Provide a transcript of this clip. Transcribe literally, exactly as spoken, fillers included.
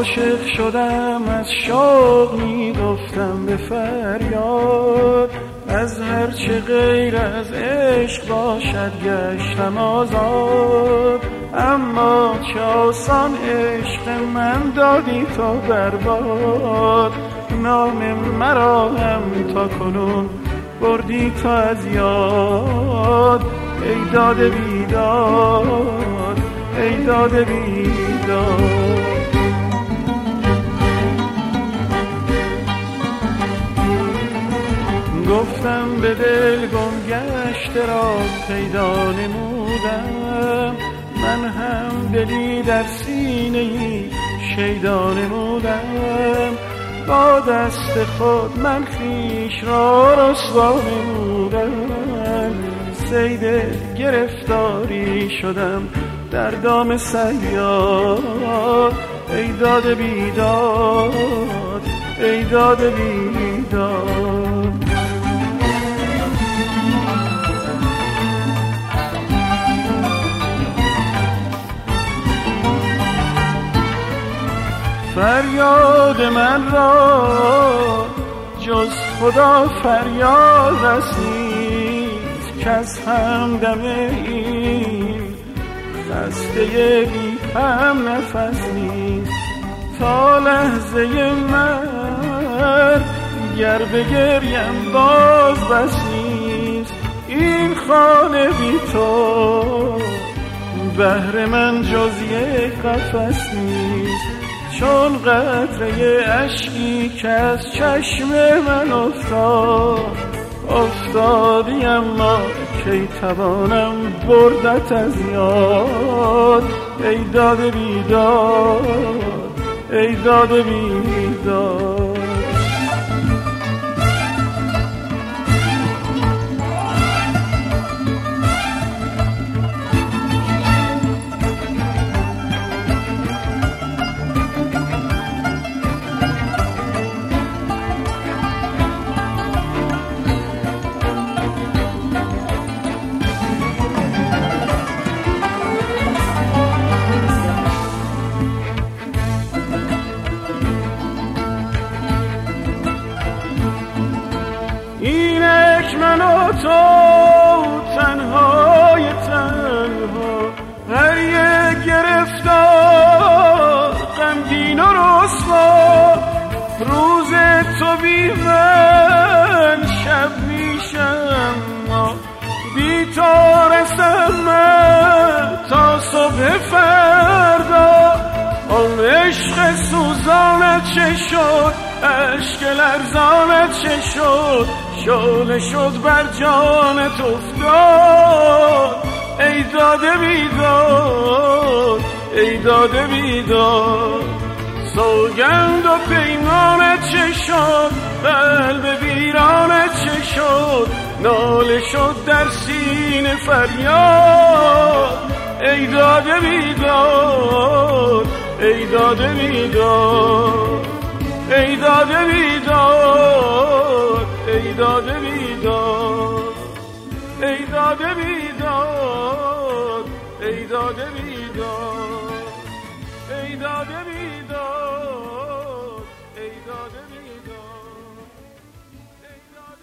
عاشق شدم از شوق میگفتم به فریاد، از هرچه غیر از عشق باشد گشتم آزاد. اما چه آسان عشق من دادی تا برباد، نام مرا هم تا کنون بردی تا از یاد. ای داد بیداد، ای داد بیداد. گفتم به دل گم گشته را پیدا نمودم، من هم دلی در سینه ای شیدا نمودم. با دست خود من خویش را رسوا نمودم، صید گرفتاری شدم در دام صیاد. ای داد بیداد، ای داد بیداد. فریاد من را جز خدا فریاد رسید، که از همدم این خسته بی هم نفس نیست. تا لحظه مرگ گر بگریم باز بس نیست. این خانه بی تو بهر من جز یک قفس نیست. چون قطره اشکی که از چشم من افتاد افتادی، اما کی توانم بردت از یاد. ای داد بیداد، ای داد بیداد. اینک من و تو تنهای تنها، هر یک گرفتار غمگین و رسوا. روز تو بی من شب میشم، بی تو رسم من تا صبح فردا. آن عشق سوزانت چه شد، اشک لرزانت چه شد، شعله شد بر جانت افتاد. ای داده بیداد، ای داده بیداد. سوگند و پیمانت چه شد، قلب ویرانت چه شد، ناله شد در سینه فریاد. ای داده بیداد، ای داده بیداد. ای داده بیداد، ای داده بیداد. ای داده بیداد، ای داده بیداد. ای داده بیداد.